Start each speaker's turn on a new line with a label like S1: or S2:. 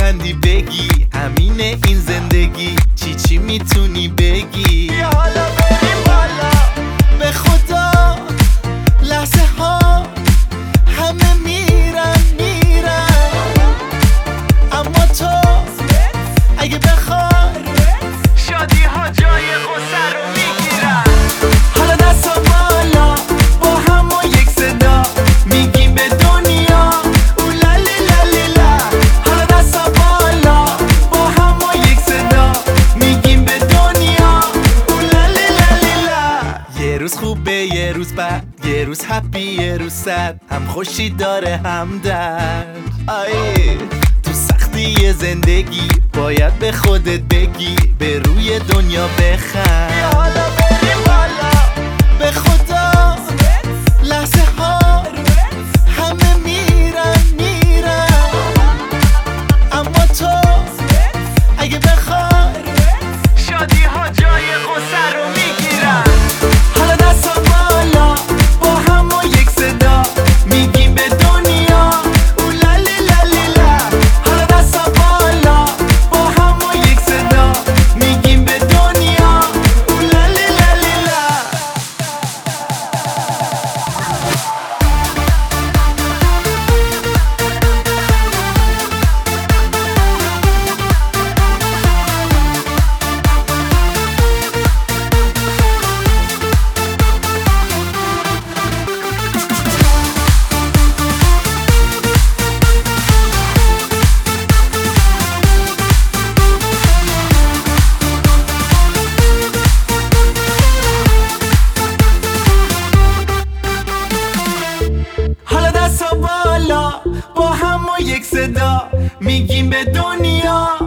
S1: لبخندی بگی همینه این زندگی، چی میتونی بگی؟ بیا حالا بریم بالا. به خدا لحظه ها همه میرن اما تو اگه بخوای شادی ها جای غصه رو میگیرن. حالا دستا بالا با هم و یک صدا میگیم به دنیا اولالی لالی لا. حالا دستا بالا با هم و یک صدا میگیم به دنیا اولالی لالی لا. یه روز خوبه یه روز بد، یه روز هپی یه روز سد، هم خوشی داره هم درد. تو سختی زندگی باید به خودت بگی به روی دنیا بخند. بیا حالا بریم بالا. به خدا لحظه ها همه میرن اما تو اگه بخوای شادی ها جای غصه رو میگیرن. حالا دستا بالا با هم و یک صدا میگیم به دنیا اولالی لالی لا. حالا دستا بالا با هم و یک صدا میگیم به دنیا اولالی لالی لا. حالا دستا بالا با هم و یک صدا میگیم به دنیا